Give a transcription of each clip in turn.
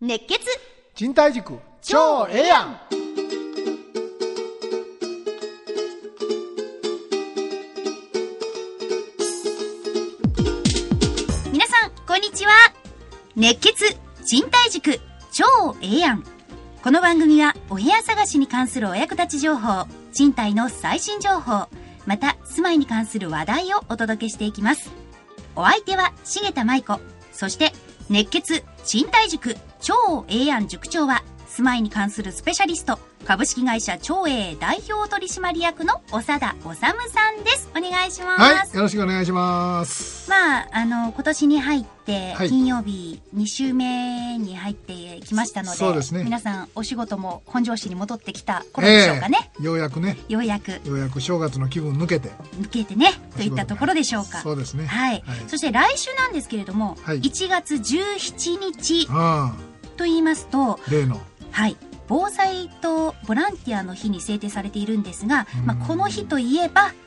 熱血賃貸塾超ええやん。 皆さんこんにちは。熱血賃貸塾超ええやん。この番組はお部屋探しに関するお役立ち情報、賃貸の最新情報、また住まいに関する話題をお届けしていきます。お相手は重田舞子、そして熱血賃貸塾超ええやん塾長は住まいに関するスペシャリスト、株式会社超ええ代表取締役の長田治さんです。お願いします。 はい、よろしくお願いします。 今年に入って、 はい、 金曜日2週目に入ってきましたので、 そうですね、 皆さんお仕事も本調子に戻ってきた頃でしょうかね。 ようやく正月の気分抜けてねといったところでしょうか。 そうですね、 はい、そして来週なんですけれども、 はい、 1月17日と言いますと、 例の防災とボランティアの日に制定されているんですが、この日といえば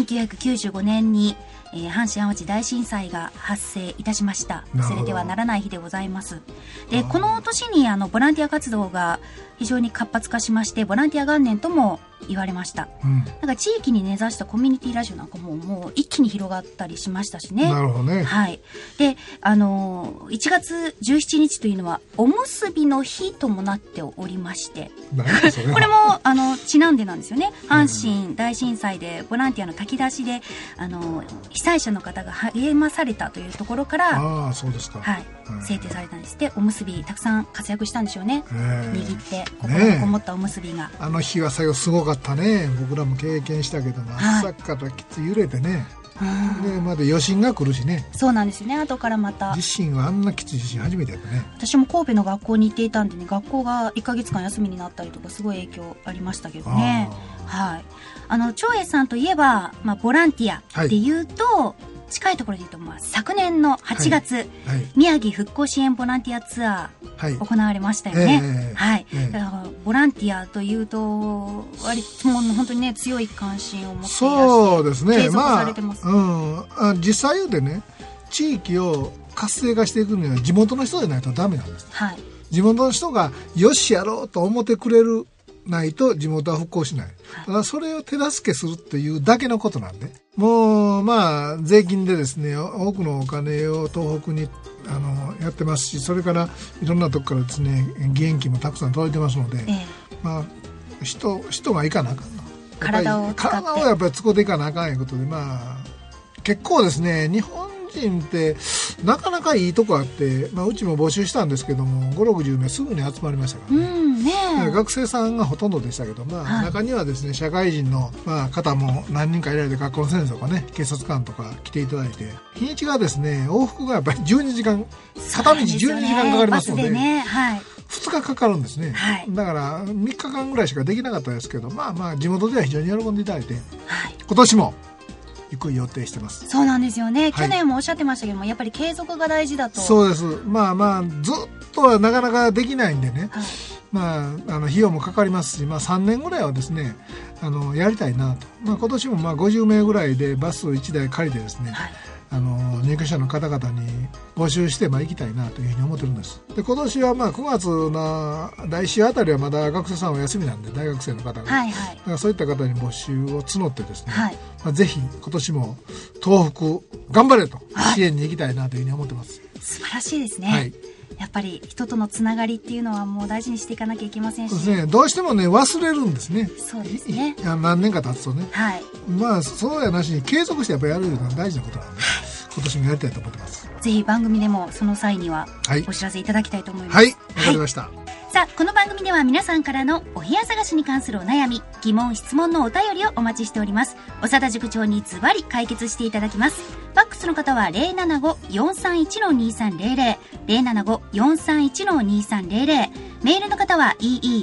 1995年に、阪神淡路大震災が発生いたしました。忘れてはならない日でございます。で、この年にボランティア活動が非常に活発化しまして、ボランティア元年とも言われました。なんか地域に根ざしたコミュニティラジオなんかもう一気に広がったりしましたしね。 なるほどね。 はい。で、1月17日というのはおむすびの日ともなっておりまして、これもちなんでなんですよね。阪神大震災でボランティアの炊き出しで被災者の方が励まされたというところから、 そうですか。 制定されたんです。で、おむすびたくさん活躍したんでしょうね。握って心のこもったおむすびが、 あの日はすごかったね。僕らも経験したけども、朝からきつい揺れてね。でまだ余震が来るしね。 そうなんですよね。後からまた地震はあんなきつい地震初めてやったね。 私も神戸の学校に行っていたんでね、学校が1ヶ月間休みになったりとかすごい影響ありましたけどね。長英さんといえば、ボランティアでいうと、近いところで言うと、昨年の8月、宮城復興支援ボランティアツアー行われましたよね。だからボランティアというと割ともう本当にね、強い関心を持っていらして、 そうですね、 継続されてます。 実際言うてね、地域を活性化していくには地元の人でないとダメなんです。地元の人がよしやろうと思ってくれるないと地元は復興しない。ただそれを手助けするっていうだけのことなんで、もう税金でですね、多くのお金を東北にやってますし、それからいろんなとこからですね、義援金もたくさん届いてますので、人がいかなあかんの。体をやっぱり使っていかなあかんいうことで、結構ですね、日本人ってなかなかいいとこあって、うちも募集したんですけども、5、60名すぐに集まりましたからね。学生さんがほとんどでしたけど、中にはですね、社会人の、方も何人かいられて、学校の先生とかね、警察官とか来ていただいて、日にちがですね、往復がやっぱり12時間、片道12時間かかりますので、2日かかるんですね。だから3日間ぐらいしかできなかったですけど、地元では非常に喜んでいただいて、今年も行く予定してます。そうなんですよね。去年もおっしゃってましたけども、やっぱり継続が大事だと。そうです。ずっとはなかなかできないんでね、費用もかかりますし、3年ぐらいはですね、やりたいなと。今年も50名ぐらいでバスを1台借りてですね、入居者の方々に募集して行きたいなというふうに思ってるんです。で、今年は9月の来週あたりはまだ学生さんお休みなんで、大学生の方が、だからそういった方に募集を募ってですね、ぜひ今年も東北頑張れと支援に行きたいなというふうに思ってます。素晴らしいですね。やっぱり人とのつながりっていうのはもう大事にしていかなきゃいけませんし、どうしてもね、忘れるんですね。そうですね。何年か経つとね。そうやなしに継続してやっぱりやるのが大事なことなんで、今年もやりたいと思ってます。ぜひ番組でもその際にはお知らせいただきたいと思います。わかりました。さあ、この番組では皆さんからのお部屋探しに関するお悩み、疑問、質問のお便りをお待ちしております。長田塾長にズバリ解決していただきます。ファックスの方は 075-431-2300、075-431-2300、メールの方は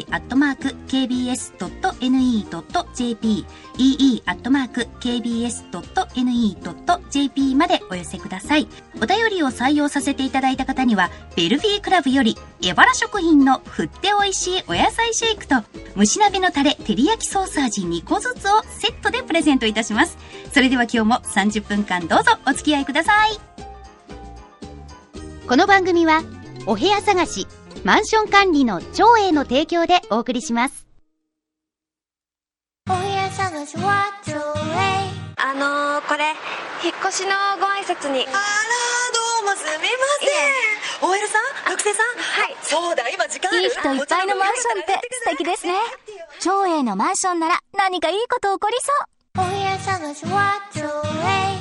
ee@kbs.ne.jp、ee@kbs.ne.jp までお寄せください。お便りを採用させていただいた方には、ベルフィークラブよりエバラ食品の振っておいしいお野菜シェイクと蒸し鍋のタレ照り焼きソース味2個ずつをセットでプレゼントいたします。それでは今日も30分間どうぞお付き合いください。この番組はお部屋探し、 マンション管理の長英の提供でお送りします。 お部屋探しは長英。 これ引っ越しのご挨拶に。 あら、どうもすみません。OL さん、学生さん。 はい。 そうだ、今時間ある。 いい人いっぱいのマンションって素敵ですね。長英のマンションなら何かいいこと起こりそう。 お部屋探しは長英。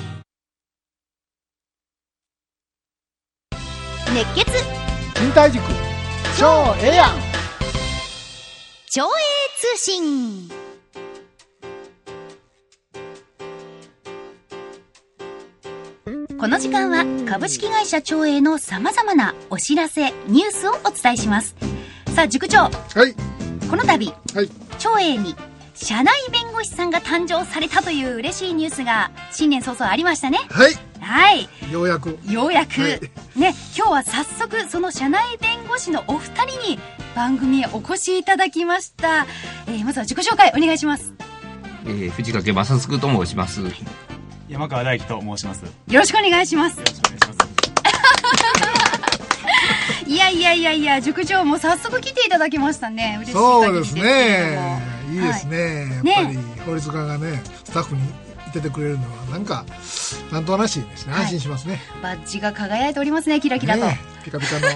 熱血賃貸塾超ええやん。 長英通信。この時間は株式会社長英の様々なお知らせニュースをお伝えします。さあ塾長、 はい、 この度、 はい、 長英に社内弁護士さんが誕生されたという嬉しいニュースが新年早々ありましたね。 はい、 はい、 ようやく、 はいね、今日は早速その社内弁護士のお二人に番組へお越しいただきました。まずは自己紹介お願いします。 藤掛正嗣と申します。 山川大樹と申します。 よろしくお願いします。 よろしくお願いします。 いや塾長も早速来ていただきましたね。嬉しいそうで限りですすね、いいですね、 はいやっぱり法律家がねスタッフにいててくれるのはなんとなしいですね。安心しますね。 バッジが輝いておりますね、キラキラと、 ね、ピカピカの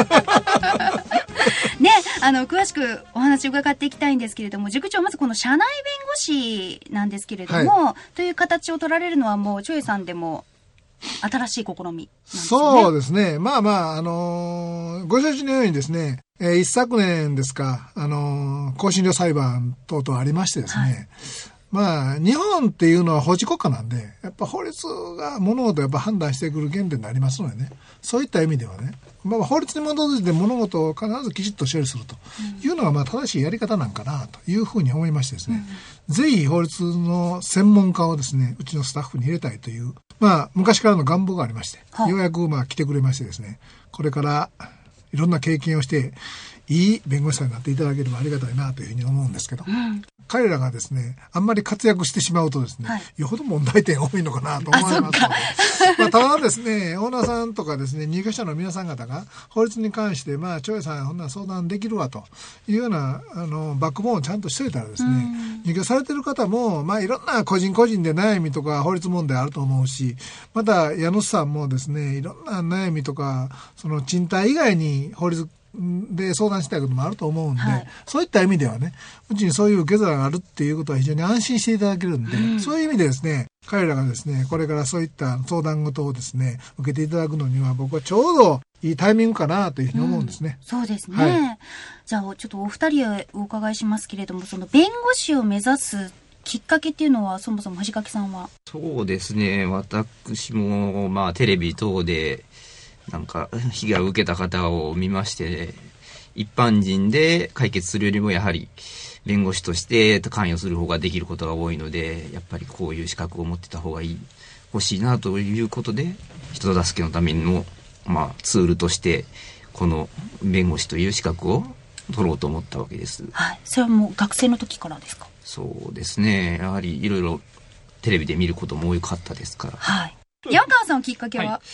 ね、詳しくお話を伺っていきたいんですけれども、塾長、まずこの社内弁護士なんですけれども、という形を取られるのはもう長英さんでも新しい試みなんですね。 そうですね。まあまあ、ご承知のようにですね、一昨年ですか、更新料裁判等々ありましてですね、はい、まあ、日本っていうのは法治国家なんで、やっぱ法律が物事をやっぱ判断してくる原点になりますのでね、そういった意味ではね、まあ、法律に基づいて物事を必ずきちっと処理するというのがまあ正しいやり方なんかなというふうに思いましてですね、ぜひ法律の専門家をですね、うちのスタッフに入れたいという、まあ、昔からの願望がありまして、ようやくまあ来てくれましてですね、これからいろんな経験をしていい弁護士さんになっていただければありがたいなというふうに思うんですけど、彼らがですね、あんまり活躍してしまうとですね、よほど問題点多いのかなと思いますので、まあ、ただですね、オーナーさんとかですね、入居者の皆さん方が法律に関してまあ長英さんこんな相談できるわというようなバックボーンをちゃんとしといたらですね、入居されてる方もまあいろんな個人個人で悩みとか法律問題あると思うし、また家主さんもですね、いろんな悩みとかその賃貸以外に法律で相談したいこともあると思うんで、そういった意味ではね、うちにそういう受け皿があるっていうことは非常に安心していただけるんで、そういう意味でですね、彼らがですね、これからそういった相談事をですね、受けていただくのには僕はちょうどいいタイミングかなというふうに思うんですね。 そうですね。じゃあちょっとお二人へお伺いしますけれども、その弁護士を目指すきっかけっていうのはそもそも藤掛さんは？ そうですね、私もまあテレビ等でなんか被害を受けた方を見まして、一般人で解決するよりもやはり弁護士として関与する方ができることが多いので、やっぱりこういう資格を持ってた方が欲しいなということで、人助けのためのまあツールとしてこの弁護士という資格を取ろうと思ったわけです。 はい。それはもう学生の時からですか？ そうですね、やはりいろいろテレビで見ることも多かったですから。 はい。山川さんのきっかけは？ はい、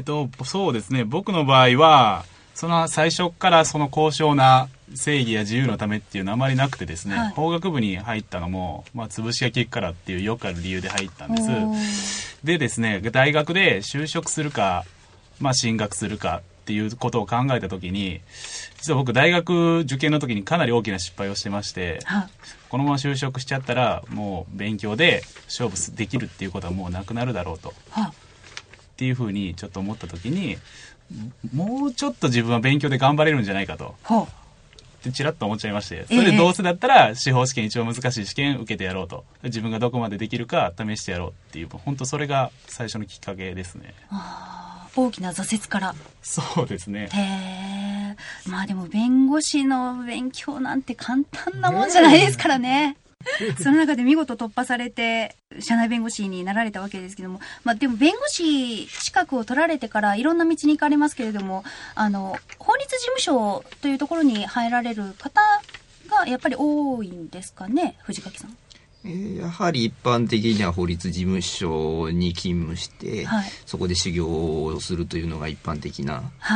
そうですね、僕の場合はその最初からその高尚な正義や自由のためっていうのはあまりなくてですね、法学部に入ったのも、まあ、潰しが効くからっていうよくある理由で入ったんです。でですね、大学で就職するか、まあ、進学するかっていうことを考えた時に、実は僕大学受験の時にかなり大きな失敗をしてまして、このまま就職しちゃったらもう勉強で勝負できるっていうことはもうなくなるだろうと、っていうふうにちょっと思った時に、もうちょっと自分は勉強で頑張れるんじゃないかとってちらっと思っちゃいまして、それでどうせだったら司法試験、一応難しい試験受けてやろうと、自分がどこまでできるか試してやろうっていう、本当それが最初のきっかけですね。 大きな挫折から。 そうですね。 へー。まあでも弁護士の勉強なんて簡単なもんじゃないですからね。その中で見事突破されて社内弁護士になられたわけですけども、まあでも弁護士資格を取られてからいろんな道に行かれますけれども、法律事務所というところに入られる方がやっぱり多いんですかね、藤垣さん。 やはり一般的には法律事務所に勤務して、そこで修行をするというのが一般的な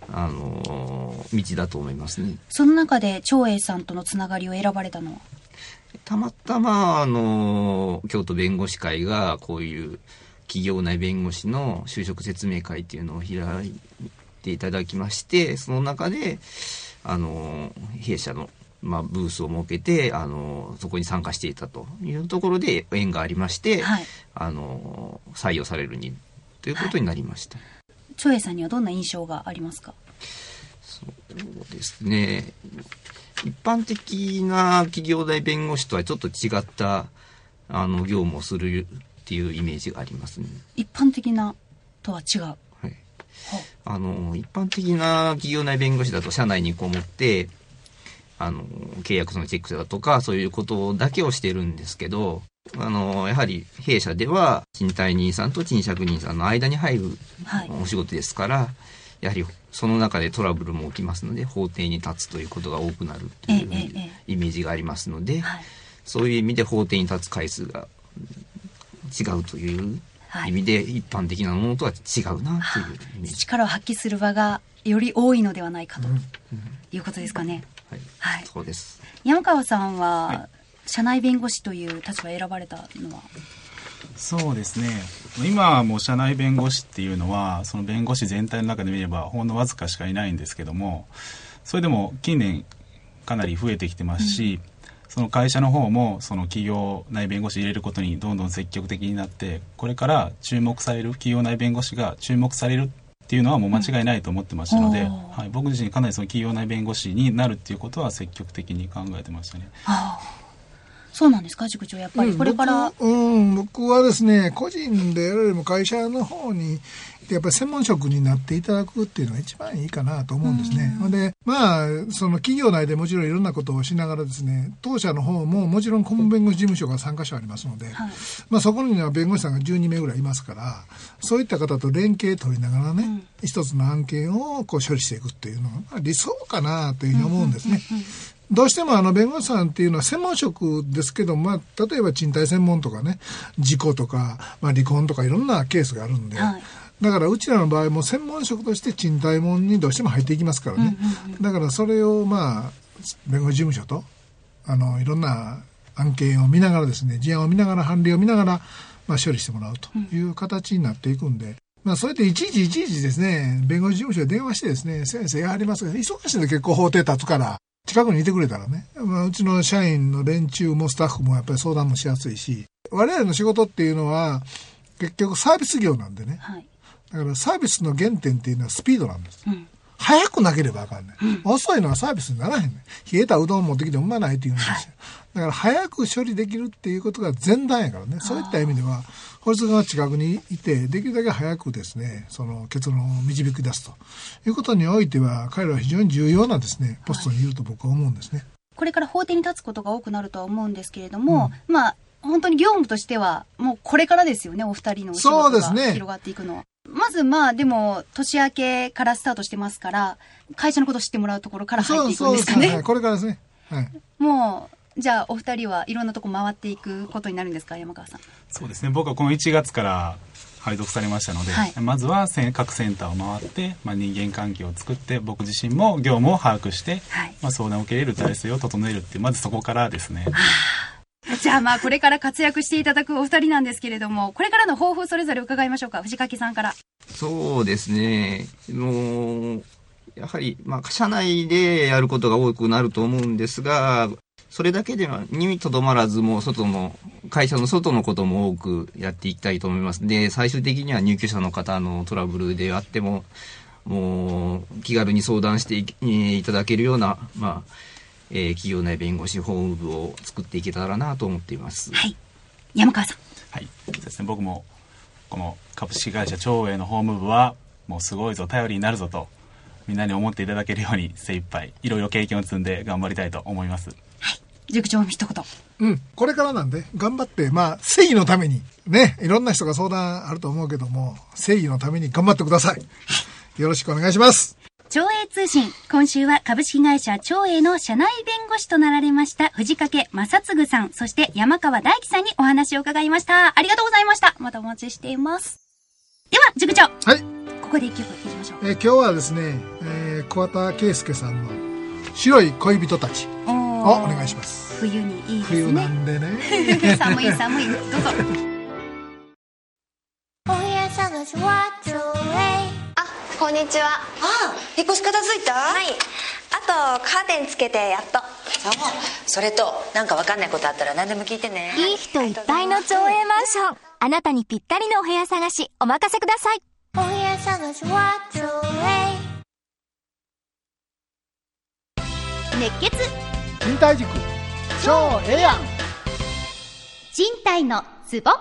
道だと思いますね。 その中で長英さんとのつながりを選ばれたのは？ たまたま京都弁護士会がこういう企業内弁護士の就職説明会っていうのを開いていただきまして、その中で弊社のブースを設けてそこに参加していたというところで縁がありまして、はい、採用されるにということになりました。 長英さんにはどんな印象がありますか？ そうですね、一般的な企業内弁護士とはちょっと違った業務をするっていうイメージがありますね。 一般的なとは違う。はい、 一般的な企業内弁護士だと社内にこもって契約書のチェックだとかそういうことだけをしてるんですけど、やはり弊社では賃貸人さんと賃借人さんの間に入るお仕事ですから、はい、やはりその中でトラブルも起きますので法廷に立つということが多くなるというイメージがありますので、そういう意味で法廷に立つ回数が違うという意味で一般的なものとは違うなというイメージ、 力を発揮する場がより多いのではないかということですかね。 はいはい、そうです。 山川さんは、はい、社内弁護士という立場を選ばれたのは？ そうですね、今はもう社内弁護士っていうのはその弁護士全体の中で見ればほんのわずかしかいないんですけども、それでも近年かなり増えてきてますし、その会社の方もその企業内弁護士入れることにどんどん積極的になって、これから注目される企業内弁護士が注目されるっていうのはもう間違いないと思ってましたので、はい、僕自身かなりその企業内弁護士になるっていうことは積極的に考えてましたね。 そうなんですか、塾長。やっぱりこれから、 僕はですね、個人でやるよりも会社の方にやっぱり専門職になっていただくっていうのが一番いいかなと思うんですね。で、その企業内でもちろんいろんなことをしながらですね、当社の方ももちろん顧問弁護士事務所が3カ所ありますので、はい、そこには弁護士さんが12名ぐらいいますから、そういった方と連携取りながらね、一つの案件をこう処理していくっていうのが理想かなというふうに思うんですね。どうしても弁護士さんっていうのは専門職ですけど、例えば賃貸専門とかね、事故とか、離婚とかいろんなケースがあるんで、はい、だからうちらの場合も専門職として賃貸門にどうしても入っていきますからね。だからそれを弁護士事務所といろんな案件を見ながらですね、事案を見ながら判例を見ながら、処理してもらうという形になっていくんで、それでいちいちですね、弁護士事務所に電話してですね、先生やはりますが、忙しいんで結構法廷立つから近くにいてくれたらね、うちの社員の連中もスタッフもやっぱり相談もしやすいし、我々の仕事っていうのは結局サービス業なんでね、はい、だからサービスの原点っていうのはスピードなんです。早くなければあかんね、遅いのはサービスにならへんね。冷えたうどん持ってきてうまないって言うんですよ、はい、だから早く処理できるっていうことが前段やからね。そういった意味では法律が近くにいてできるだけ早くですね、その結論を導き出すということにおいては彼らは非常に重要なですねポストにいると僕は思うんですね。 これから法廷に立つことが多くなるとは思うんですけれども、本当に業務としてはもうこれからですよね。お二人のお仕事が広がっていくのは、まずでも年明けからスタートしてますから、会社のことを知ってもらうところから入っていくんですかね。 そうですね、これからですね、はい、 もうじゃあお二人はいろんなとこ回っていくことになるんですか、山川さん。 そうですね、僕はこの1月から配属されましたので、はい、まずは各センターを回って、人間関係を作って、僕自身も業務を把握して、はい、相談を受け入れる体制を整えるっていう、まずそこからですね。 じゃあこれから活躍していただくお二人なんですけれども、これからの抱負それぞれ伺いましょうか。藤垣さんから。 そうですね、やはり社内でやることが多くなると思うんですが、それだけでにとどまらず、もう会社の外のことも多くやっていきたいと思います。で、最終的には入居者の方のトラブルであっても、もう気軽に相談していただけるような、企業内弁護士法務部を作っていけたらなと思っています。 はい。山川さん。 はい。そうですね、僕もこの株式会社長英の法務部はもうすごいぞ、頼りになるぞとみんなに思っていただけるように精一杯いろいろ経験を積んで頑張りたいと思います。 はい。塾長の一言。 これからなんで頑張って、正義のためにね、いろんな人が相談あると思うけども、正義のために頑張ってください。よろしくお願いします。 長英通信、今週は株式会社長英の社内弁護士となられました藤掛正嗣さん、そして山川大樹さんにお話を伺いました。ありがとうございました。またお待ちしています。 では塾長、 はい、 ここで一曲いきましょう。 今日はですね、桑田佳祐さんの白い恋人たちをお願いします。 冬にいいですね。 冬なんでね寒い寒い、どうぞ。 お部屋探しはちょい。 あ、こんにちは。 あ、引っ越し片付いた？ はい。あとカーテンつけてやっと。 そう。それとなんかわかんないことあったら何でも聞いてね。 いい人いっぱいの町営マンション。あなたにぴったりのお部屋探しお任せください。 お部屋探しはちょい。 熱血賃貸塾超ええやん。 賃貸のツボ。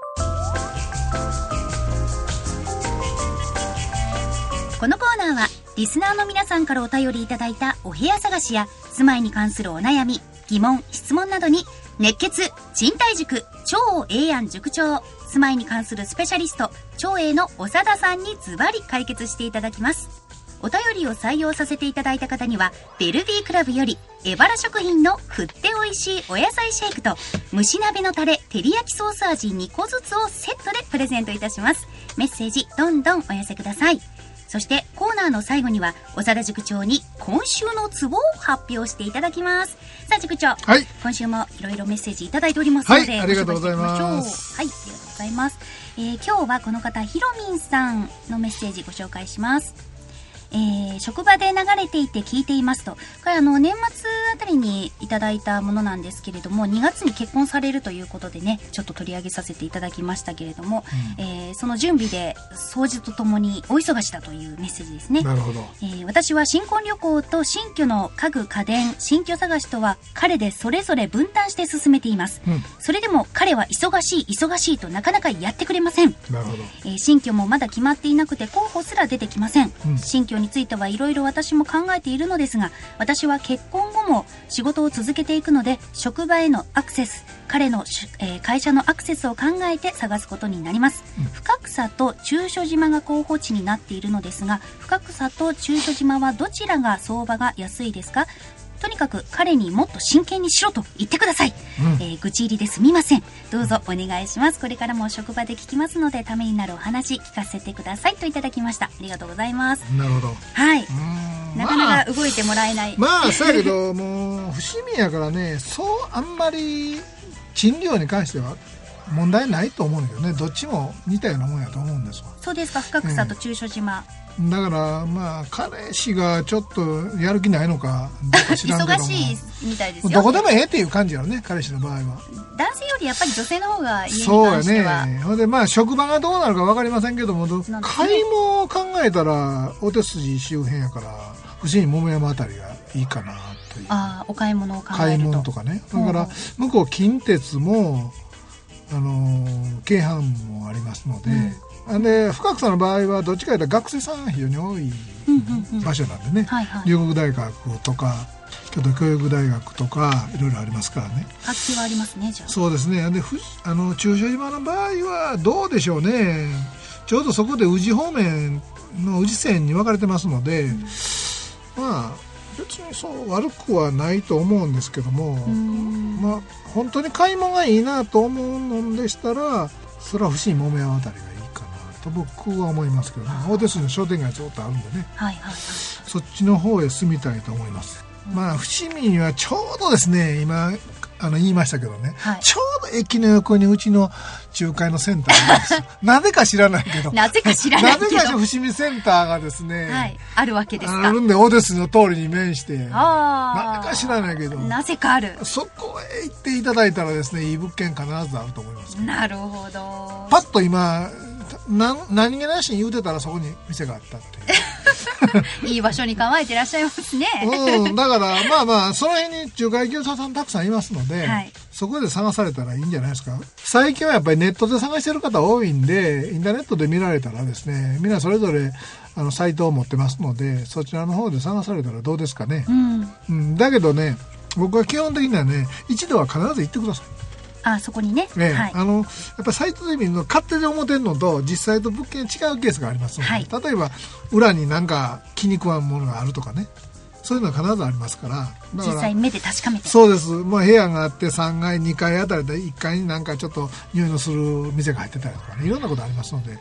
このコーナーはリスナーの皆さんからお便りいただいたお部屋探しや住まいに関するお悩み、疑問、質問などに熱血賃貸塾超ええやん塾長、住まいに関するスペシャリスト超えの長田さんにズバリ解決していただきます。お便りを採用させていただいた方にはベルビークラブよりエバラ食品の振っておいしいお野菜シェイクと蒸し鍋のタレ照り焼きソース味2個ずつをセットでプレゼントいたします。メッセージどんどんお寄せください。そしてコーナーの最後には長田塾長に今週のツボを発表していただきます。さあ塾長、 はい、 今週もいろいろメッセージいただいておりますので、 はい、ありがとうございます。 はい、ありがとうございます。今日はこの方ひろみんさんのメッセージご紹介します。職場で流れていて聞いていますと、これ年末あたりにいただいたものなんですけれども、2月に結婚されるということでね、ちょっと取り上げさせていただきましたけれども、その準備で掃除とともにお忙しだというメッセージですね。 なるほど。 私は新婚旅行と新居の家具家電新居探しとは彼でそれぞれ分担して進めています、それでも彼は忙しいとなかなかやってくれません。 なるほど。 新居もまだ決まっていなくて候補すら出てきません、新居についてはいろいろ私も考えているのですが、私は結婚後も仕事を続けていくので職場へのアクセス、彼の、会社のアクセスを考えて探すことになります、深草と中所島が候補地になっているのですが、深草と中所島はどちらが相場が安いですか？とにかく彼にもっと真剣にしろと言ってください、愚痴入りですみません。どうぞお願いします。これからも職場で聞きますのでためになるお話聞かせてくださいといただきました。ありがとうございます。 なるほど。 はい。なかなか動いてもらえない。 まあそうやけどもう伏見やからね、そうあんまり賃料に関しては問題ないと思うんだけどね、どっちも似たようなもんやと思うんですわ。 そうですか。深草と中所島、 だからまあ彼氏がちょっとやる気ないのかどうか知らんけども忙しいみたいですよ。 どこでもええっていう感じやろね、彼氏の場合は。 男性よりやっぱり女性の方が家に関しては。 そうやね。ほんでまあ職場がどうなるか分かりませんけども、買い物を考えたらお手筋周辺やから伏見桃山あたりがいいかなという。 ああ、お買い物を考えると。 買い物とかね。だから向こう近鉄も京阪もありますので、で深草の場合はどっちかというと学生さんが非常に多い場所なんでね、龍谷大学とか京都教育大学とかいろいろありますからね。 活気はありますね。じゃあそうですね。で中所島の場合はどうでしょうね。ちょうどそこで宇治方面の宇治線に分かれてますので、まあ別にそう悪くはないと思うんですけども、まあ本当に買い物がいいなと思うのでしたら、それは伏見桃山あたりがいいかなと僕は思いますけどね。大手筋の商店街ずっとあるんでね、そっちの方へ住みたいと思います。まあ伏見にはちょうどですね、今言いましたけどね、ちょうど駅の横にうちの仲介のセンターがあるんですよ。なぜか知らないけど。 なぜか知らないけど。 なぜか伏見センターがですね、 あるわけですか。 あるんで、大手筋の通りに面して、なぜか知らないけど。 なぜかある。 そこへ行っていただいたらですね、いい物件必ずあると思います。 なるほど。 パッと今、何気なしに言うてたらそこに店があったっていう。 いい場所に構えてらっしゃいますね。 だからまあまあその辺に仲介業者さんたくさんいますので、そこで探されたらいいんじゃないですか。最近はやっぱりネットで探してる方多いんで、インターネットで見られたらですね、みんなそれぞれサイトを持ってますので、そちらの方で探されたらどうですかね。だけどね、僕は基本的にはね、一度は必ず行ってください。 そこにね、 やっぱサイトで見るの勝手に思ってるのと実際と物件違うケースがありますので、例えば裏になんか気に食わんものがあるとかね、そういうのは必ずありますから、 実際目で確かめて。 そうです。まあ、部屋があって3階2階あたりで1階になんかちょっと匂いのする店が入ってたりとかね、いろんなことありますので、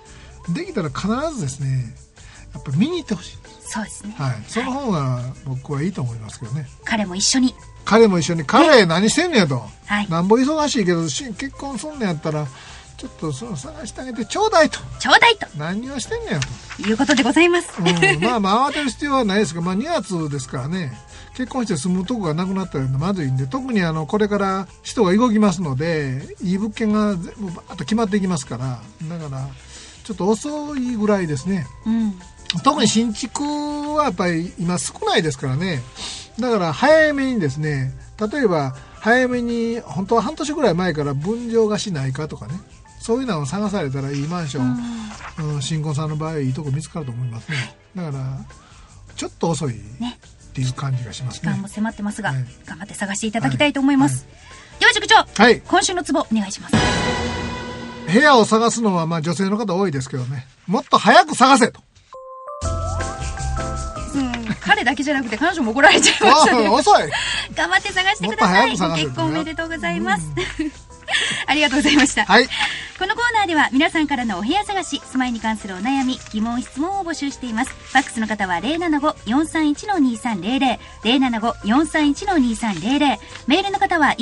できたら必ずですねやっぱ見に行ってほしい。 そうですね。 はい。その方が僕はいいと思いますけどね。 彼も一緒に。 彼何してんねやと。 はい。 なんぼ忙しいけど結婚すんねやったらちょっと探してあげてちょうだいと。何をしてんねやということでございます。 まあ慌てる必要はないですが、2月ですからね、結婚して住むとこがなくなったらまずいんで、特にこれから人が動きますので、いい物件が全部バーッと決まっていきますから、だからちょっと遅いぐらいですね。特に新築はやっぱり今少ないですからね。だから早めにですね、例えば早めに本当は半年ぐらい前から分譲がしないかとかね、そういうのを探されたらいいマンション、新婚さんの場合いいとこ見つかると思いますね。だからちょっと遅いっていう感じがしますね。 時間も迫ってますが、頑張って探していただきたいと思います。では塾長、今週のツボお願いします。 部屋を探すのは女性の方多いですけどね、もっと早く探せと。 彼だけじゃなくて彼女も怒られちゃいましたね。 遅い。 頑張って探してください。ご結婚おめでとうございます。ありがとうございました。はい。このコーナーでは皆さんからのお部屋探し、住まいに関するお悩み、疑問、質問を募集しています。ファックスの方は 075-431-2300、075-431-2300。メールの方は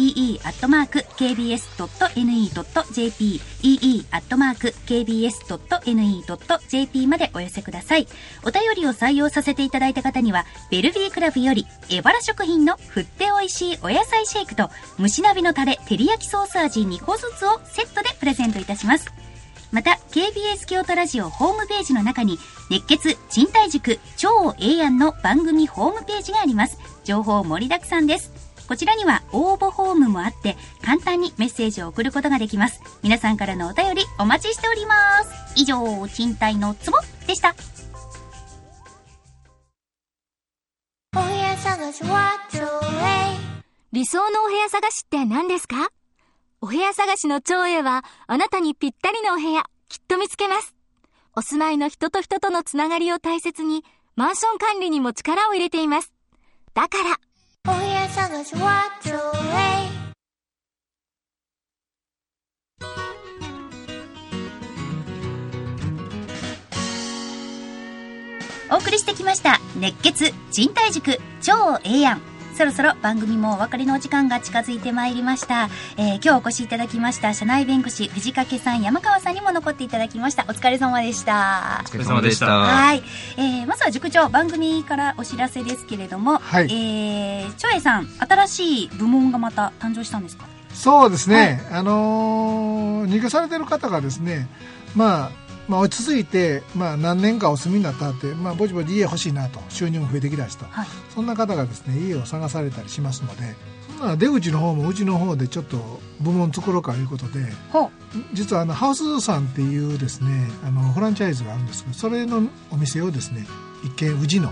ee@kbs.ne.jp、ee@kbs.ne.jp までお寄せください。お便りを採用させていただいた方には、ベルビークラブより、エバラ食品の振っておいしいお野菜シェイクと、蒸し鍋のタレ、照り焼きソース味2個ずつをセットでプレゼントいたします。また KBS 京都ラジオホームページの中に熱血賃貸塾超ええやんの番組ホームページがあります。情報盛りだくさんです。こちらには応募フォームもあって簡単にメッセージを送ることができます。皆さんからのお便りお待ちしております。以上、賃貸のツボでした。 お部屋探しは超理想のお部屋探しって何ですか？お部屋探しの超英はあなたにぴったりのお部屋きっと見つけます。お住まいの人と人とのつながりを大切にマンション管理にも力を入れています。だからお部屋探しは超お送りしてきました熱血賃貸塾超ええやん。そろそろ番組もお別れのお時間が近づいてまいりました。今日お越しいただきました社内弁護士藤掛さん、山川さんにも残っていただきました。お疲れ様でした。 お疲れ様でした。 はい、まずは塾長、番組からお知らせですけれども、 はい、 超えさん、新しい部門がまた誕生したんですか？ そうですね、入居されてる方がですね、落ち着いて、何年かお住みになったって、ぼちぼち家欲しいなと、収入も増えてきだした、そんな方がですね家を探されたりしますので、そんな出口の方もうちの方でちょっと部門作ろうかということで、実はハウスさんっていうですねフランチャイズがあるんですけど、それのお店をですね一見宇治の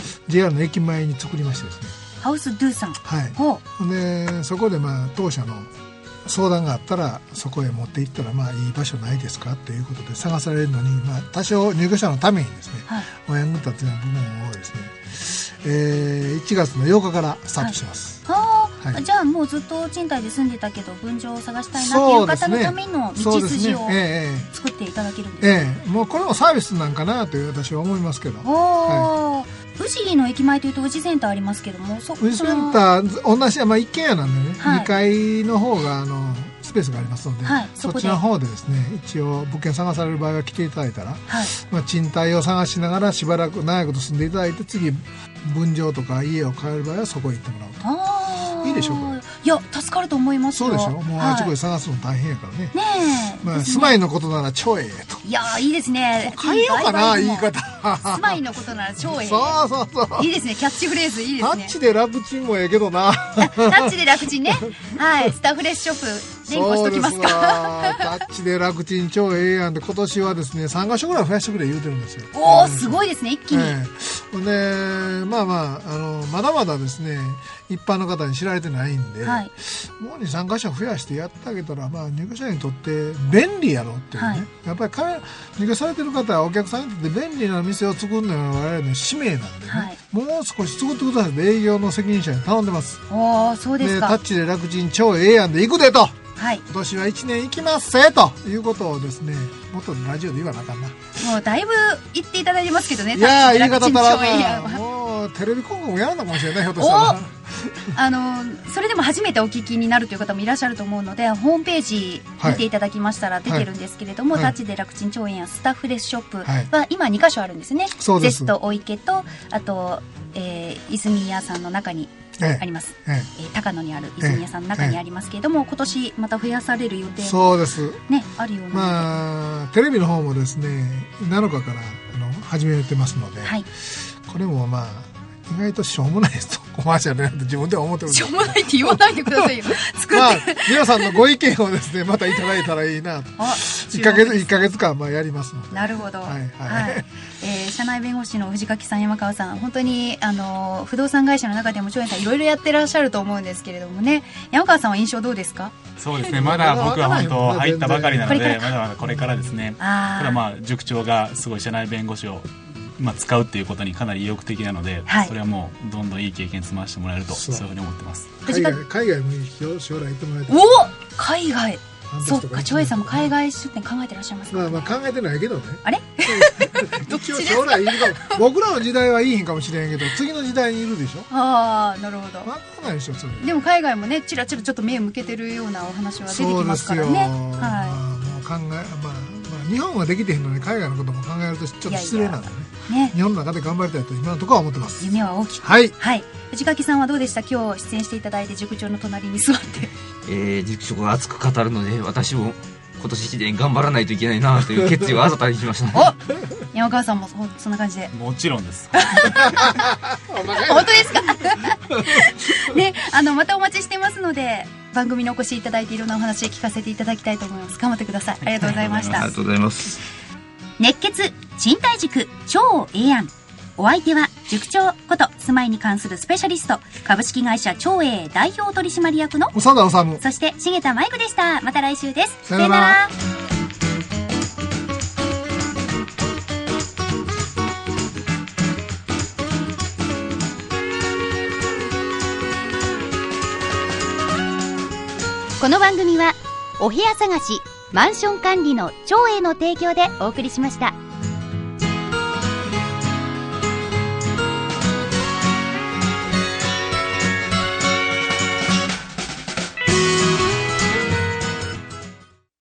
JR の駅前に作りましてですね、 ハウスドゥさん、 でそこで当社の相談があったらそこへ持って行ったらいい場所ないですかということで探されるのに、多少入居者のためにですね、お役に立つような部門をですね、1月の8日からスタートします。 じゃあもうずっと賃貸で住んでたけど分譲を探したいなっていう方のための道筋を作っていただけるんですか？ もうこれもサービスなんかなという私は思いますけど、 宇治の駅前というと宇治センターありますけども、宇治センター同じ一軒家なんでね、2階の方がスペースがありますので、そっちの方でですね一応物件探される場合は来ていただいたら、賃貸を探しながらしばらく長いこと住んでいただいて、次分譲とか家を買える場合はそこへ行ってもらうといいでしょう。これいや助かると思いますよ。 そうでしょ。もうあちこち探すの大変やからね。住まいのことなら超ええと。 いやいいですね。 変えようかな言い方。 住まいのことなら超ええ。 そういいですね。キャッチフレーズいいですね。 タッチで楽ちんもええけどな。 タッチで楽ちんね。はい。スタフレッシュショップ連呼しときますか。 タッチで楽ちん超ええやんで、今年はですね3カ所ぐらい増やしてくれ言うてるんですよ。 おおすごいですね、一気に。 でまだまだですね一般の方に知られてないんで、もう 2,3 箇所増やしてやってあげたら入居者にとって便利やろっていうね、やっぱり入居されてる方はお客さんにとって便利な店を作るのが我々の使命なんでね、もう少し作ってくださいって営業の責任者に頼んでます。 そうですか。 タッチで楽ちん超ええやんで行くでと、 はい、 今年は1年行きますせということをですね、もっとラジオで言わなあかんな。 もうだいぶ言っていただいてますけどね。 いやー、言い方足らなな。もうテレビ今後もやるのかもしれない、ひょっとしたら。 それでも初めてお聞きになるという方もいらっしゃると思うので、ホームページ見ていただきましたら出てるんですけれども、タッチで楽ちん腸炎やスタッフレスショップは今2カ所あるんですね。ゼストお池と、あと、泉屋さんの中にあります、高野にある泉屋さんの中にありますけれども、今年また増やされる予定もそうです、 ね、あるようなので、 まあ、テレビの方もですね7日から始めてますので、 はい、 これもまあ意外としょうもないですとコマーシャルなんて自分では思ってるんです。 しょうもないって言わないでくださいよ作って、 まあ、皆さんのご意見をですねまたいただいたらいいなと。1ヶ月間まあやりますので。 なるほど、 はいはいはい社内弁護士の藤垣さん、山川さん、本当に不動産会社の中でも長園さんいろいろやってらっしゃると思うんですけれどもね、山川さんは印象どうですか？ そうですね、まだ僕は本当入ったばかりなので、まだまだこれからですね。ただまあ塾長がすごい社内弁護士を使うっていうことにかなり意欲的なので、 はい、 それはもうどんどんいい経験積ませてもらえると、そういうふうに思ってます。 海外もいいですよ、将来行ってもらえたら。 お海外、そっか、長栄さんも海外出店考えてらっしゃいますか、ね、 まあ考えてないけどね。 あれ一応将来いるかも。僕らの時代はいいんかもしれんけど、次の時代にいるでしょ。 ああ、なるほど。 分からないでしょ、それ。 でも海外もね、ちらちらちょっと目を向けてるようなお話は出てきますからね。 そうですよ、 はい、 もう日本はできてへんのに海外のことも考えるとちょっと失礼なんでね。日本の中で頑張りたいと今のところは思ってます。 夢は大きく。 はい、 はい、藤垣さんはどうでした？今日出演していただいて塾長の隣に座って、 塾長が熱く語るので、私も今年1年頑張らないといけないなという決意を新たにしました、ね、 お山川さんもそんな感じで。 もちろんです本当ですかね、またお待ちしてますので、番組にお越しいただいていろんなお話聞かせていただきたいと思います。頑張ってください。ありがとうございました。 ありがとうございます。 熱血賃貸塾超ええ案。お相手は塾長こと住まいに関するスペシャリスト、株式会社超え代表取締役の長田治、 そして重田舞子でした。また来週です。 さよなら。 この番組はお部屋探しマンション管理の超えの提供でお送りしました。